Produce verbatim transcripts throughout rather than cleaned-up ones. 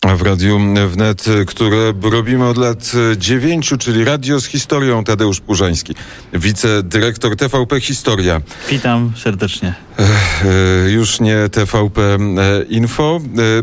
w Radiu Wnet, które robimy od lat dziewięciu, czyli Radio z historią. Tadeusz Purzański, wicedyrektor T V P Historia. Witam serdecznie. Już nie T V P Info.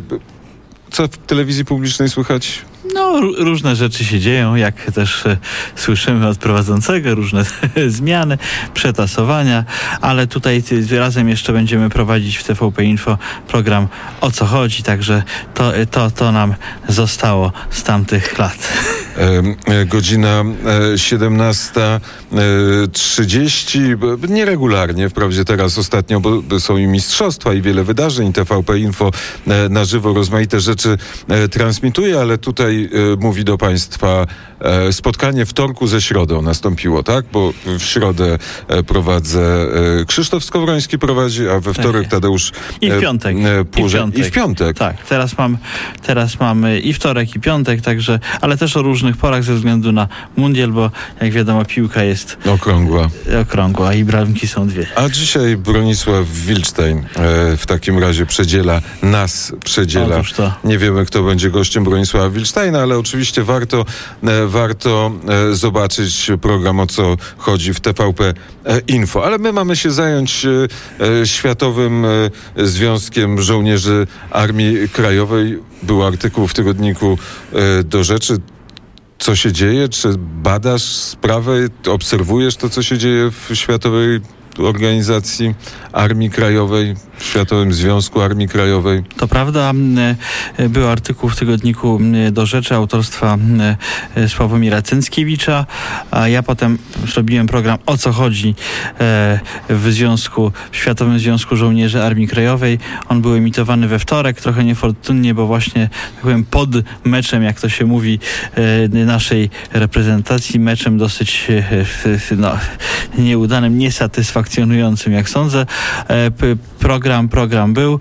Co w telewizji publicznej słychać? No, różne rzeczy się dzieją, jak też e, słyszymy od prowadzącego, różne zmiany, przetasowania, ale tutaj ty, razem jeszcze będziemy prowadzić w T V P Info program O co chodzi, także to, to, to nam zostało z tamtych lat. E, godzina siedemnasta trzydzieści, nieregularnie, wprawdzie teraz ostatnio, bo są i mistrzostwa i wiele wydarzeń. T V P Info na żywo rozmaite rzeczy transmituje, ale tutaj mówi do Państwa spotkanie wtorku ze środą nastąpiło, tak? Bo w środę prowadzę, Krzysztof Skowroński prowadzi, a we wtorek Tadeusz I w piątek. Purze... I, w piątek. I w piątek. Tak, teraz mam, teraz mamy i wtorek, i piątek, także, ale też o różnych porach ze względu na mundial, bo jak wiadomo piłka jest okrągła. Okrągła i bramki są dwie. A dzisiaj Bronisław Wilczstein w takim razie przedziela, nas przedziela. Nie wiemy, kto będzie gościem Bronisława Wilczsteina, ale oczywiście warto, warto zobaczyć program O co chodzi w T V P Info. Ale my mamy się zająć Światowym Związkiem Żołnierzy Armii Krajowej. Był artykuł w tygodniku Do Rzeczy. Co się dzieje? Czy badasz sprawę? Obserwujesz to, co się dzieje w Światowej Organizacji Armii Krajowej, w Światowym Związku Armii Krajowej? To prawda. Był artykuł w tygodniku Do Rzeczy autorstwa Sławomira Cęckiewicza, a ja potem zrobiłem program O co chodzi w Związku, w Światowym Związku Żołnierzy Armii Krajowej. On był emitowany we wtorek, trochę niefortunnie, bo właśnie, tak powiem, pod meczem, jak to się mówi, naszej reprezentacji, meczem dosyć no, nieudanym, niesatysfakcjonującym, jak sądzę. Program, program był.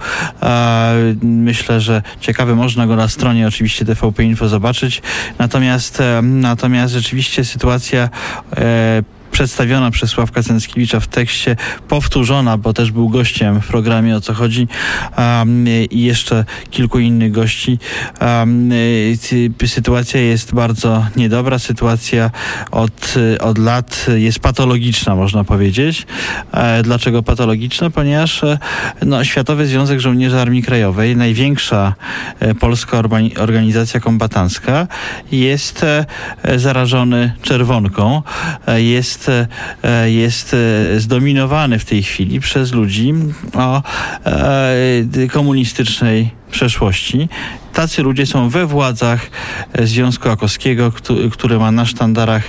Myślę, że ciekawy, można go na stronie oczywiście T V P Info zobaczyć. Natomiast, natomiast rzeczywiście sytuacja przedstawiona przez Sławka Cęckiewicza w tekście, powtórzona, bo też był gościem w programie O co chodzi, um, i jeszcze kilku innych gości. Um, sytuacja jest bardzo niedobra. Sytuacja od, od lat jest patologiczna, można powiedzieć. E, dlaczego patologiczna? Ponieważ no, Światowy Związek Żołnierzy Armii Krajowej, największa e, polska orba- organizacja kombatancka, jest e, zarażony czerwonką. E, jest jest zdominowany w tej chwili przez ludzi o komunistycznej przeszłości. Tacy ludzie są we władzach Związku Akowskiego, który ma na sztandarach,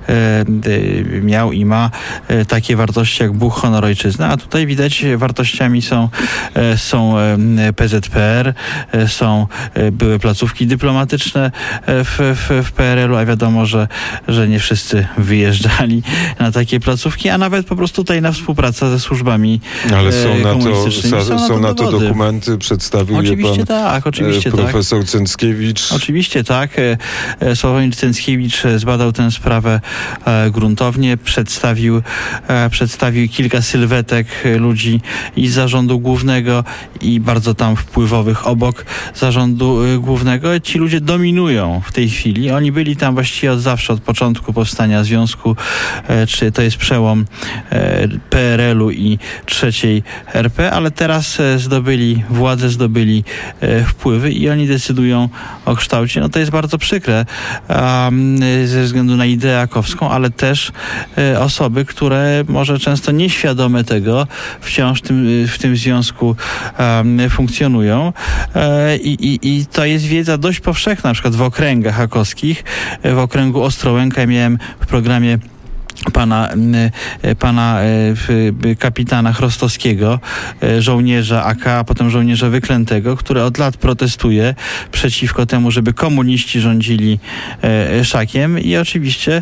e, miał i ma e, takie wartości jak Bóg, honor, ojczyzna. A tutaj widać, wartościami są, e, są P Z P R, e, są e, były placówki dyplomatyczne w, w, w P R L u, a wiadomo, że, że nie wszyscy wyjeżdżali na takie placówki, a nawet po prostu tajna współpraca ze służbami Ale są e, na to, komunistycznymi. są, są na to dokumenty, przedstawił oczywiście je pan tak, oczywiście tak. Profesor Cęckiewicz. Oczywiście tak. Sławomir Cęckiewicz zbadał tę sprawę e, gruntownie, przedstawił, e, przedstawił kilka sylwetek ludzi i z zarządu głównego, i bardzo tam wpływowych obok zarządu e, głównego. Ci ludzie dominują w tej chwili. Oni byli tam właściwie od zawsze, od początku powstania związku, e, czy to jest przełom e, P R L u i trzeciej R P, ale teraz e, zdobyli władzę, zdobyli e, wpływy i oni decydują o kształcie. No to jest bardzo przykre um, ze względu na ideę akowską, ale też e, osoby, które może często nieświadome tego wciąż tym, w tym związku um, funkcjonują e, i, i to jest wiedza dość powszechna, na przykład w okręgach akowskich. W okręgu Ostrołęka miałem w programie pana, pana kapitana Chrostowskiego, żołnierza A K, a potem żołnierza wyklętego, który od lat protestuje przeciwko temu, żeby komuniści rządzili szakiem, i oczywiście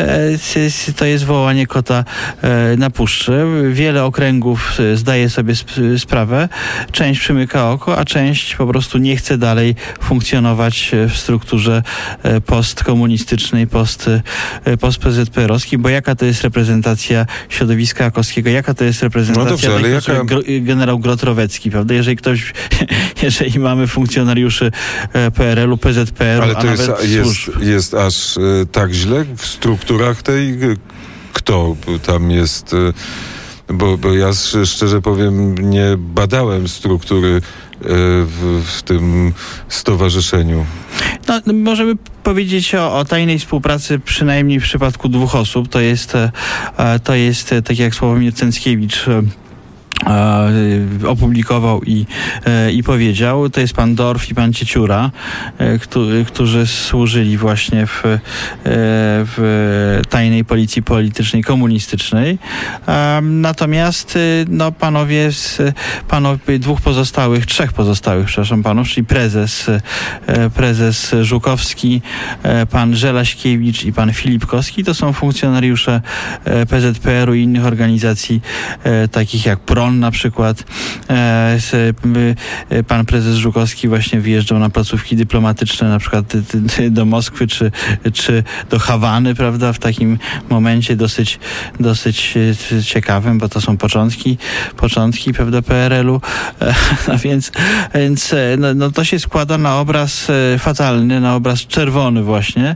to jest wołanie kota na puszczy. Wiele okręgów zdaje sobie sprawę, część przymyka oko, a część po prostu nie chce dalej funkcjonować w strukturze postkomunistycznej, post, post-P Z P R owskiej, bo jaka to jest reprezentacja środowiska akowskiego, jaka to jest reprezentacja, no dobrze, ale jaka... gro, generał Grotrowecki, prawda? Jeżeli ktoś, jeżeli mamy funkcjonariuszy P R L u, P Z P R u, ale to a jest, nawet jest, służb. jest aż y, tak źle w strukturach tej, kto tam jest, y, bo, bo ja szczerze powiem, nie badałem struktury W, w tym stowarzyszeniu. No, możemy powiedzieć o, o tajnej współpracy przynajmniej w przypadku dwóch osób. To jest, to jest tak jak Sławomir Cęckiewicz opublikował i, i powiedział, to jest pan Dorf i pan Cieciura, którzy służyli właśnie w, w tajnej policji politycznej komunistycznej. Natomiast no, panowie, panowie dwóch pozostałych, trzech pozostałych, przepraszam panów, czyli prezes, prezes Żukowski, pan Żelaśkiewicz i pan Filipkowski, to są funkcjonariusze P Z P R u i innych organizacji takich jak PRON na przykład. Pan prezes Żukowski właśnie wyjeżdżał na placówki dyplomatyczne, na przykład do Moskwy czy, czy do Hawany, prawda, w takim momencie dosyć, dosyć ciekawym, bo to są początki, początki, prawda, P R L u. No więc, więc no, no to się składa na obraz fatalny, na obraz czerwony właśnie.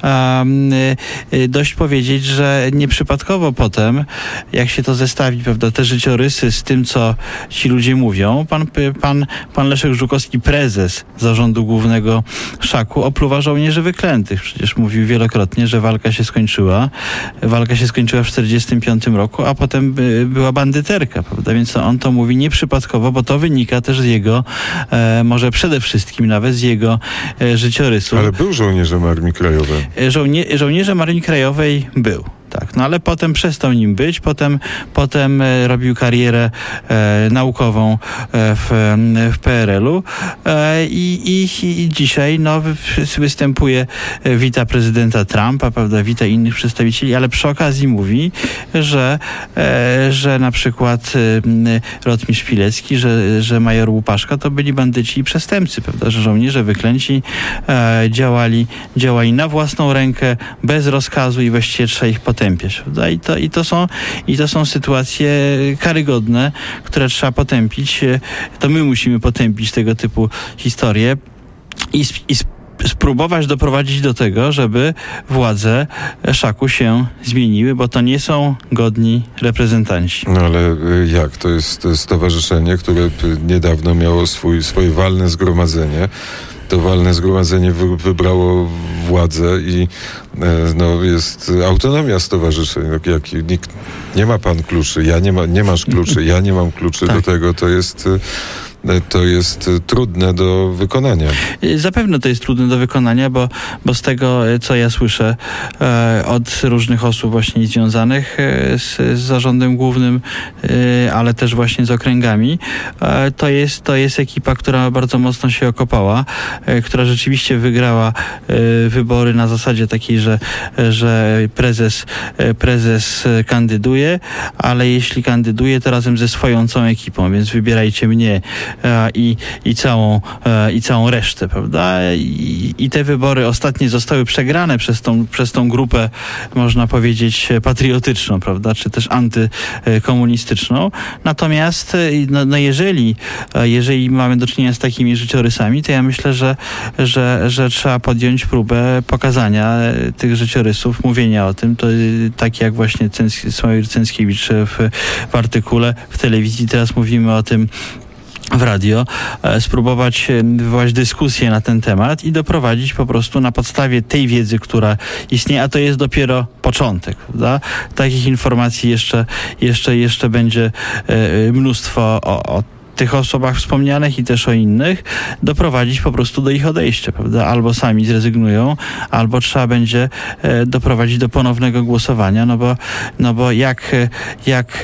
Um, dość powiedzieć, że nieprzypadkowo potem, jak się to zestawi, prawda, te życiorysy z tym, co ci ludzie mówią, pan, pan, pan Leszek Żukowski, prezes Zarządu Głównego Szaku, opluwa żołnierzy wyklętych. Przecież mówił wielokrotnie, że walka się skończyła. Walka się skończyła w czterdziestym piątym roku, a potem by, była bandyterka, prawda? Więc to on to mówi nieprzypadkowo, bo to wynika też z jego, e, może przede wszystkim nawet z jego e, życiorysu. Ale był żołnierzem Armii Krajowej. Żołnie, żołnierzem Armii Krajowej był. Tak, no ale potem przestał nim być, potem, potem e, robił karierę e, naukową e, w, w P R L u e, i, i, i dzisiaj no, występuje, e, wita prezydenta Trumpa, prawda, wita innych przedstawicieli, ale przy okazji mówi, że, e, że na przykład e, rotmistrz Pilecki, że, że major Łupaszka to byli bandyci i przestępcy, prawda, że żołnierze wyklęci e, działali, działali na własną rękę, bez rozkazu i właściwie trzeba ich potępiać. Prawda? I, to, i, to są, I to są sytuacje karygodne, które trzeba potępić. To my musimy potępić tego typu historie i, i spróbować doprowadzić do tego, żeby władze Szaku się zmieniły, bo to nie są godni reprezentanci. No ale jak? To jest stowarzyszenie, które niedawno miało swój, swoje walne zgromadzenie. To walne zgromadzenie wy, wybrało władzę i e, no, jest autonomia stowarzyszeń. No, jak, nikt, nie ma pan kluczy, ja nie, ma, nie masz kluczy, ja nie mam kluczy tak. Do tego. To jest... to jest trudne do wykonania. Zapewne to jest trudne do wykonania, bo, bo z tego, co ja słyszę e, od różnych osób właśnie związanych e, z, z zarządem głównym, e, ale też właśnie z okręgami, e, to, jest, to jest ekipa, która bardzo mocno się okopała, e, która rzeczywiście wygrała e, wybory na zasadzie takiej, że, że prezes, e, prezes kandyduje, ale jeśli kandyduje, to razem ze swoją całą ekipą, więc wybierajcie mnie I, i, całą, i całą resztę, prawda? I, i te wybory ostatnie zostały przegrane przez tą, przez tą grupę, można powiedzieć, patriotyczną, prawda? Czy też antykomunistyczną. Natomiast no, no jeżeli, jeżeli mamy do czynienia z takimi życiorysami, to ja myślę, że, że, że trzeba podjąć próbę pokazania tych życiorysów, mówienia o tym, to tak jak właśnie Sławomir Cęckiewicz w, w artykule w telewizji, teraz mówimy o tym w radio, e, spróbować wywołać dyskusję na ten temat i doprowadzić po prostu na podstawie tej wiedzy, która istnieje, a to jest dopiero początek, prawda? Takich informacji jeszcze, jeszcze, jeszcze będzie e, mnóstwo o, o tych osobach wspomnianych i też o innych, doprowadzić po prostu do ich odejścia, prawda? Albo sami zrezygnują, albo trzeba będzie e, doprowadzić do ponownego głosowania, no bo, no bo jak, jak,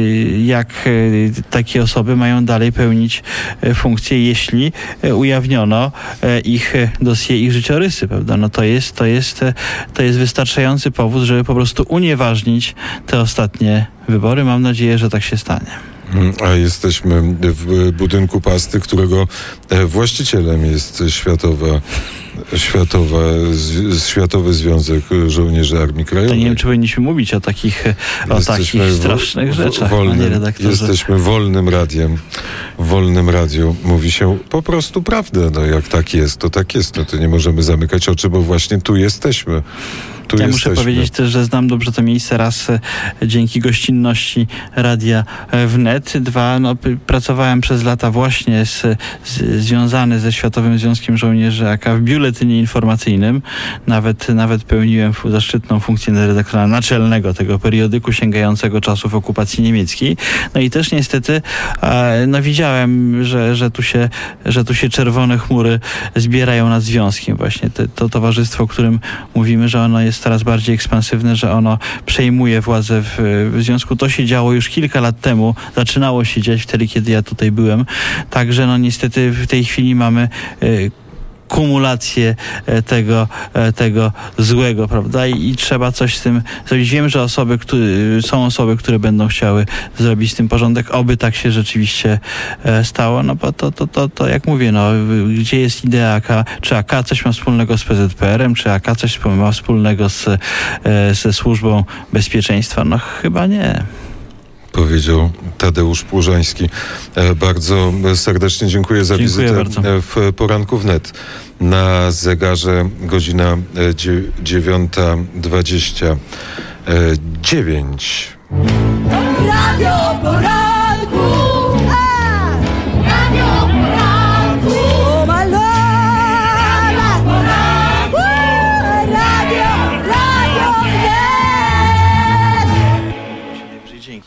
jak takie osoby mają dalej pełnić funkcje, jeśli ujawniono ich dossier, ich życiorysy, prawda? No to jest, to jest, to jest wystarczający powód, żeby po prostu unieważnić te ostatnie wybory. Mam nadzieję, że tak się stanie. A jesteśmy w budynku Pasty, którego właścicielem jest Światowa Światowa, z, Światowy Związek Żołnierzy Armii Krajowej. To nie wiem, czy powinniśmy mówić o takich, o takich strasznych wo, rzeczach, wolnym, panie redaktorze. Jesteśmy wolnym radiem. W wolnym radiu mówi się po prostu prawdę. No jak tak jest, to tak jest. No to nie możemy zamykać oczy, bo właśnie tu jesteśmy. Tu ja jesteśmy. Muszę powiedzieć też, że znam dobrze to miejsce. Raz dzięki gościnności Radia Wnet. Dwa, no, pracowałem przez lata właśnie z, z, związany ze Światowym Związkiem Żołnierzy A K w biuletynie informacyjnym. Nawet, nawet pełniłem zaszczytną funkcję redaktora naczelnego tego periodyku sięgającego czasów okupacji niemieckiej. No i też niestety e, no, widziałem, że, że, tu się, że tu się czerwone chmury zbierają nad związkiem. Właśnie te, to towarzystwo, o którym mówimy, że ono jest coraz bardziej ekspansywne, że ono przejmuje władzę w, w związku. To się działo już kilka lat temu. Zaczynało się dziać wtedy, kiedy ja tutaj byłem. Także no niestety w tej chwili mamy y, kumulację tego, tego złego, prawda? I, I trzeba coś z tym zrobić. Wiem, że osoby, które, są osoby, które będą chciały zrobić z tym porządek, oby tak się rzeczywiście stało, no bo to, to, to, to jak mówię, no, gdzie jest idea A K? Czy A K coś ma wspólnego z P Z P R em? Czy A K coś ma wspólnego z, ze Służbą Bezpieczeństwa? No chyba nie. Powiedział Tadeusz Płużański. Bardzo serdecznie dziękuję za dziękuję wizytę bardzo. w Poranku Wnet. Na zegarze godzina dziewiąta dwadzieścia dziewięć. Radio Poranku! Radio Poranku! Oh my Lord! Radio Poranku! Radio, Radio Wnet!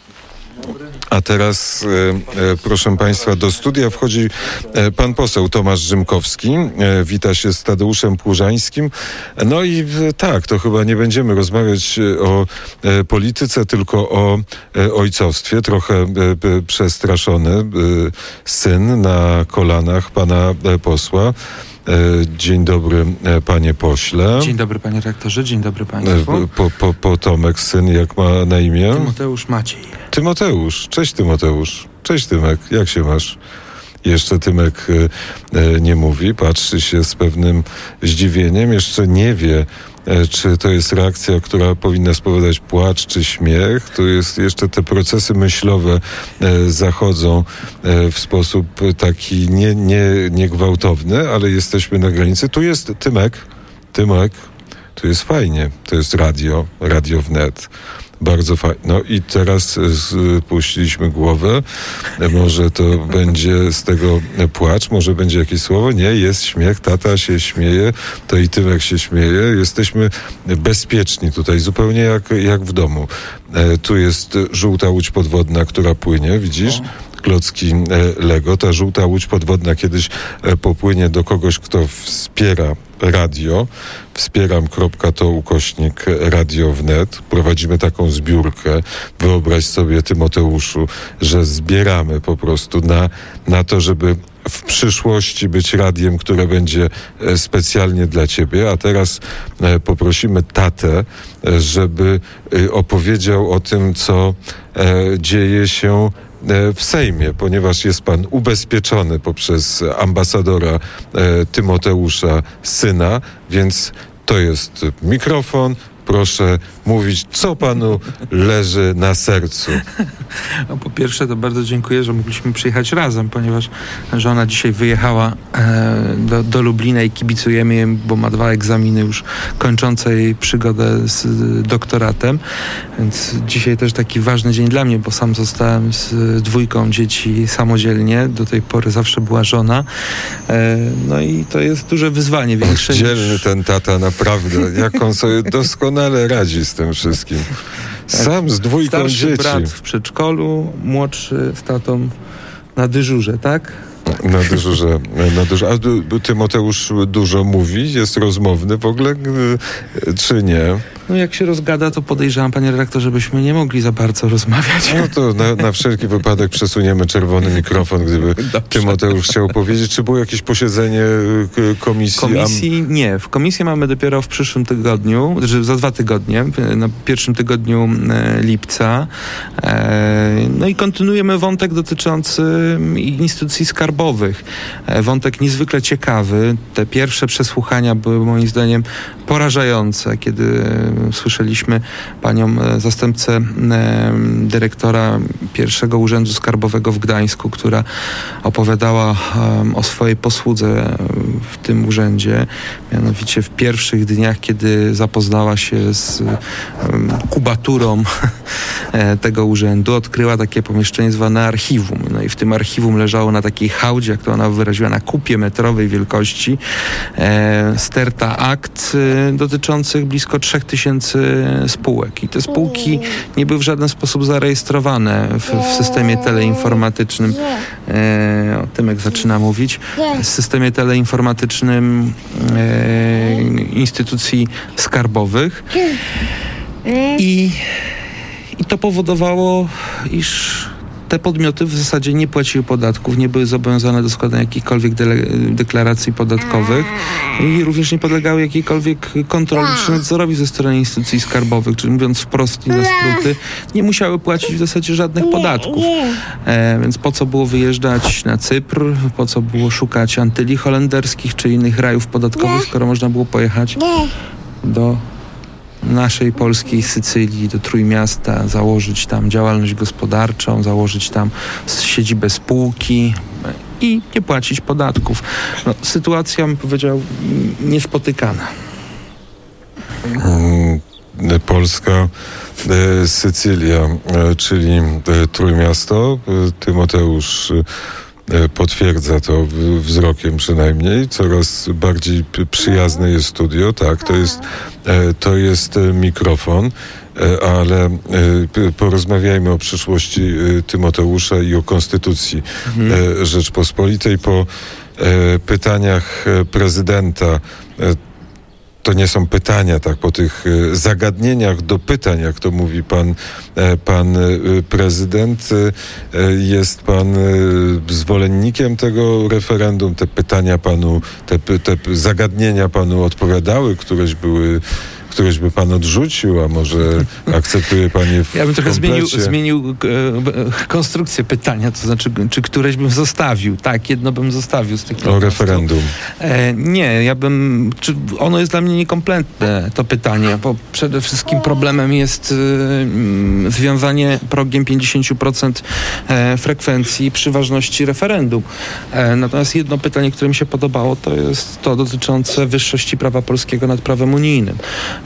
A teraz, e, proszę Państwa, do studia wchodzi e, pan poseł Tomasz Rzymkowski. E, wita się z Tadeuszem Płużańskim. No i e, tak, to chyba nie będziemy rozmawiać o e, polityce, tylko o e, ojcostwie. Trochę e, e, przestraszony e, syn na kolanach pana e, posła. Dzień dobry, panie pośle. Dzień dobry, panie rektorze, dzień dobry państwu. Po, po, potomek, syn, jak ma na imię? Tymoteusz Maciej. Tymoteusz. Cześć, Tymoteusz. Cześć, Tymek. Jak się masz? Jeszcze Tymek e, nie mówi, patrzy się z pewnym zdziwieniem, jeszcze nie wie, e, czy to jest reakcja, która powinna spowodować płacz czy śmiech. Tu jest jeszcze te procesy myślowe e, zachodzą e, w sposób taki nie, nie, nie gwałtowny, ale jesteśmy na granicy. Tu jest Tymek, Tymek, tu jest fajnie, to jest radio, Radio Wnet. Bardzo fajnie. No i teraz spuściliśmy głowę. Może to będzie z tego płacz, może będzie jakieś słowo. Nie, jest śmiech, tata się śmieje, to i Tymek się śmieje. Jesteśmy bezpieczni tutaj, zupełnie jak, jak w domu. E, tu jest żółta łódź podwodna, która płynie, widzisz? Klocki Lego. Ta żółta łódź podwodna kiedyś popłynie do kogoś, kto wspiera radio. Wspieram kropka to ukośnik Radio Wnet. Prowadzimy taką zbiórkę. Wyobraź sobie, Tymoteuszu, że zbieramy po prostu na, na to, żeby w przyszłości być radiem, które będzie specjalnie dla ciebie. A teraz poprosimy tatę, żeby opowiedział o tym, co dzieje się w Sejmie, ponieważ jest pan ubezpieczony poprzez ambasadora e, Tymoteusza, syna, więc to jest mikrofon. Proszę mówić, co panu leży na sercu. No, po pierwsze, to bardzo dziękuję, że mogliśmy przyjechać razem, ponieważ żona dzisiaj wyjechała e, do, do Lublina i kibicujemy jej, bo ma dwa egzaminy już kończące jej przygodę z doktoratem. Więc dzisiaj też taki ważny dzień dla mnie, bo sam zostałem z dwójką dzieci samodzielnie. Do tej pory zawsze była żona. E, no i to jest duże wyzwanie. Większe Dzielny niż... ten tata, naprawdę. Jak on sobie doskonale radzi z tym wszystkim. Sam z dwójką Starszy dzieci. brat w przedszkolu, młodszy z tatą na dyżurze, tak? Na dyżurze. Na dyżurze. A du, Tymoteusz dużo mówi? Jest rozmowny w ogóle, czy nie? No jak się rozgada, to podejrzewam, panie redaktorze, żebyśmy nie mogli za bardzo rozmawiać. No to na, na wszelki wypadek przesuniemy czerwony mikrofon, gdyby Dobrze. Tymoteusz chciał powiedzieć. Czy było jakieś posiedzenie k- komisji? Komisji nie. W komisji mamy dopiero w przyszłym tygodniu, że za dwa tygodnie, na pierwszym tygodniu e, lipca. E, no i kontynuujemy wątek dotyczący instytucji skarbowych. E, wątek niezwykle ciekawy. Te pierwsze przesłuchania były moim zdaniem porażające, kiedy słyszeliśmy panią zastępcę dyrektora pierwszego Urzędu Skarbowego w Gdańsku, która opowiadała o swojej posłudze w tym urzędzie. Mianowicie w pierwszych dniach, kiedy zapoznała się z kubaturą tego urzędu, odkryła takie pomieszczenie zwane archiwum. No i w tym archiwum leżało na takiej hałdzie, jak to ona wyraziła, na kupie metrowej wielkości sterta akt dotyczących blisko trzech tysięcy spółek. I te spółki nie były w żaden sposób zarejestrowane w, w systemie teleinformatycznym. E, o tym jak zaczyna mówić. W systemie teleinformatycznym e, instytucji skarbowych. I, I to powodowało, iż te podmioty w zasadzie nie płaciły podatków, nie były zobowiązane do składania jakichkolwiek dele- deklaracji podatkowych i również nie podlegały jakiejkolwiek kontroli czy nadzorowi ze strony instytucji skarbowych, czyli mówiąc wprost i na skróty, nie musiały płacić w zasadzie żadnych podatków. E, więc po co było wyjeżdżać na Cypr, po co było szukać Antyli holenderskich czy innych rajów podatkowych, skoro można było pojechać do naszej polskiej Sycylii, do Trójmiasta, założyć tam działalność gospodarczą, założyć tam siedzibę spółki i nie płacić podatków. No, sytuacja, bym powiedział, niespotykana. Polska, Sycylia, czyli Trójmiasto. Tymoteusz potwierdza to wzrokiem przynajmniej. Coraz bardziej przyjazne jest studio. Tak, to jest, to jest mikrofon, ale porozmawiajmy o przyszłości Tymoteusza i o Konstytucji mhm. Rzeczpospolitej. Po pytaniach prezydenta, to nie są pytania, tak, po tych zagadnieniach do pytań, jak to mówi pan, pan prezydent, jest pan zwolennikiem tego referendum? Te pytania panu, te, te zagadnienia panu odpowiadały, któreś były, któreś by pan odrzucił, a może akceptuje pan je w Ja bym trochę komplecie? zmienił, zmienił e, konstrukcję pytania, to znaczy, czy któreś bym zostawił. Tak, jedno bym zostawił z tych O referendum. E, nie, ja bym... Czy ono jest dla mnie niekompletne, to pytanie, bo przede wszystkim problemem jest e, związanie progiem pięćdziesiąt procent e, frekwencji przy ważności referendum. E, natomiast jedno pytanie, które mi się podobało, to jest to dotyczące wyższości prawa polskiego nad prawem unijnym.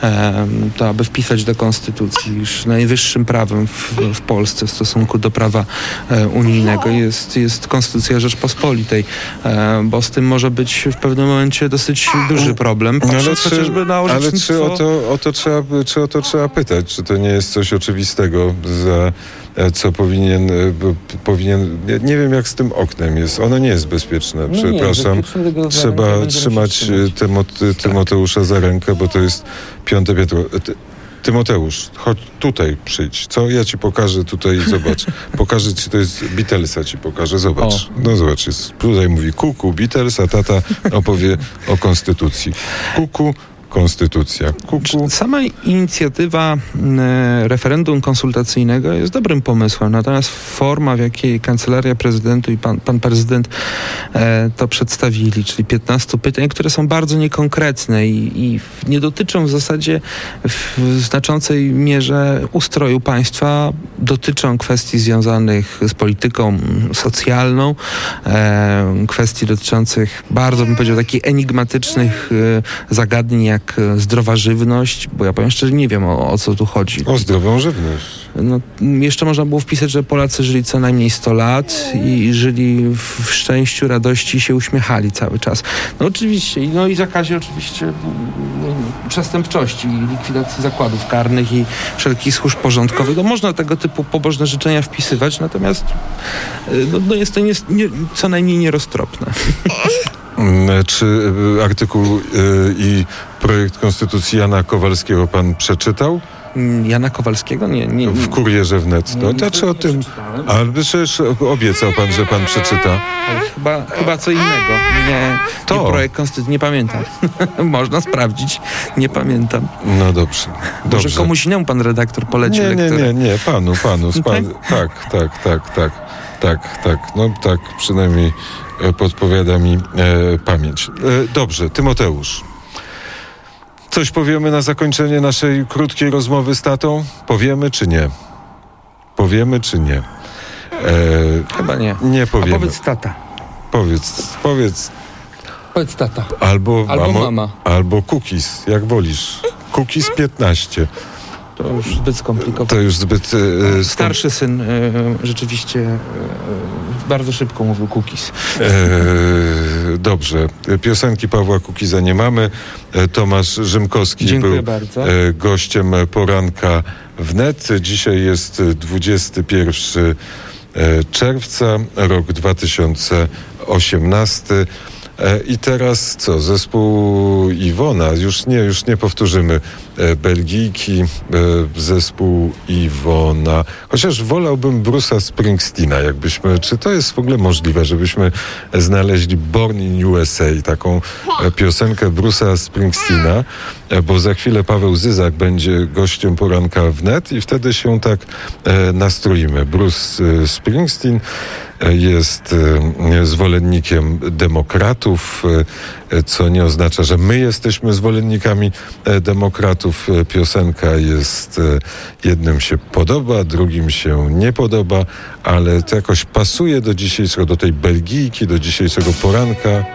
To aby wpisać do Konstytucji, iż najwyższym prawem w, w Polsce w stosunku do prawa e, unijnego jest, jest Konstytucja Rzeczpospolitej, e, bo z tym może być w pewnym momencie dosyć duży problem, patrząc ale czy, chociażby na orzecznictwo. Ale czy o to, o to trzeba, czy o to trzeba pytać? Czy to nie jest coś oczywistego, za co powinien, powinien nie, nie wiem jak z tym oknem jest, ono nie jest bezpieczne, no przepraszam, nie, bezpieczne, trzeba trzymać Tymote, Tymoteusza za rękę, bo to jest piąte piętro. Ty, Tymoteusz, chodź tutaj, przyjdź. Co? Ja ci pokażę tutaj, zobacz. Pokażę ci, to jest Beatlesa ci pokażę, zobacz. O. No zobacz, jest, tutaj mówi kuku, Beatles, a tata opowie o Konstytucji. Kuku, Konstytucja. Kuku. Sama inicjatywa e, referendum konsultacyjnego jest dobrym pomysłem, natomiast forma, w jakiej Kancelaria Prezydentu i pan, pan prezydent e, to przedstawili, czyli piętnaście pytań, które są bardzo niekonkretne i, i nie dotyczą w zasadzie w znaczącej mierze ustroju państwa, dotyczą kwestii związanych z polityką socjalną, e, kwestii dotyczących bardzo, bym powiedział, takich enigmatycznych e, zagadnień, jak zdrowa żywność, bo ja powiem szczerze, nie wiem o, o co tu chodzi. O zdrową żywność. No, jeszcze można było wpisać, że Polacy żyli co najmniej sto lat i żyli w, w szczęściu, radości i się uśmiechali cały czas. No oczywiście, no i zakazie oczywiście no, przestępczości, likwidacji zakładów karnych i wszelkich służb porządkowych. No można tego typu pobożne życzenia wpisywać, natomiast no, no jest to nie, nie, co najmniej nieroztropne. Czy artykuł i projekt Konstytucji Jana Kowalskiego pan przeczytał? Jana Kowalskiego? Nie. nie, nie. W Kurierze Wnet. No, znaczy o tym... Ale przecież obiecał pan, że pan przeczyta. Ale chyba, chyba co innego. Nie, To. nie projekt Konstytucji. Nie pamiętam. Można sprawdzić. Nie pamiętam. No dobrze. Może dobrze. komuś innemu pan redaktor poleci Nie, nie, lekturę. nie, nie. Panu, panu. Z pan... Tak, tak, tak, tak. Tak, tak. No tak przynajmniej podpowiada mi e, pamięć. E, dobrze. Tymoteusz. Coś powiemy na zakończenie naszej krótkiej rozmowy z tatą? Powiemy czy nie? Powiemy czy nie? E, Chyba nie. Nie powiemy. A powiedz tata. Powiedz, powiedz. Powiedz tata. Albo, Albo mamo, mama. Albo cookies, jak wolisz. Cookies piętnaście. To już zbyt skomplikowane. To już zbyt... E, skom- Starszy syn e, rzeczywiście e, bardzo szybko mówił cookies. E, dobrze. Piosenki Pawła Kukiza nie mamy. E, Tomasz Rzymkowski Dziękuję był bardzo. e, gościem poranka wnet. Dzisiaj jest dwudziestego pierwszego czerwca, rok dwa tysiące osiemnasty. E, I teraz co? Zespół Iwona. Już nie, już nie powtórzymy e, Belgijki. E, zespół Iwona. Chociaż wolałbym Bruce'a Springsteena, jakbyśmy... Czy to jest w ogóle możliwe, żebyśmy znaleźli Born in U S A, taką e, piosenkę Bruce'a Springsteena, e, bo za chwilę Paweł Zyzak będzie gościem poranka wnet i wtedy się tak e, nastroimy. Bruce e, Springsteen jest zwolennikiem demokratów, co nie oznacza, że my jesteśmy zwolennikami demokratów. Piosenka jest, jednym się podoba, drugim się nie podoba, ale to jakoś pasuje do dzisiejszego, do tej Belgijki, do dzisiejszego poranka.